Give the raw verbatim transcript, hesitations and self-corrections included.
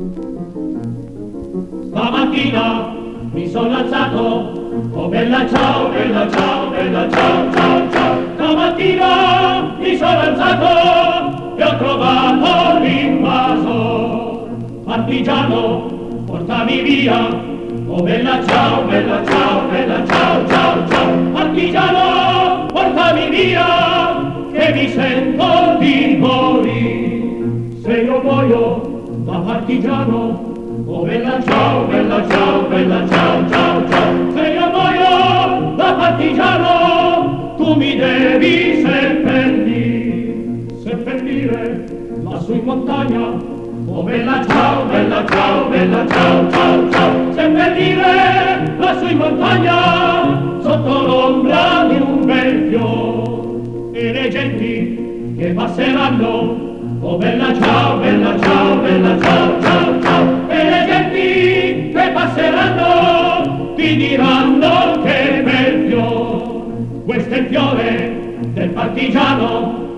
Stamattina mi sono alzato, oh bella ciao, bella ciao, bella ciao, ciao, ciao. Stamattina mi sono alzato e ho trovato l'invasor. Partigiano, portami via, oh bella ciao, bella ciao, bella ciao, ciao, ciao. Partigiano, portami via, che mi sento di morire. Se io muoio da partigiano, oh bella ciao, bella ciao, bella ciao, ciao, ciao. Se io muoio da partigiano, tu mi devi seppellire, seppellire lassù in montagna. Oh bella ciao, bella ciao, bella ciao, ciao, ciao. Seppellire lassù in montagna, sotto l'ombra di un bel fior. E le genti che passeranno, oh bella ciao, bella ciao, bella ciao, ciao, ciao. E le genti che passeranno ti diranno che bel fiore. Questo è il fiore del partigiano,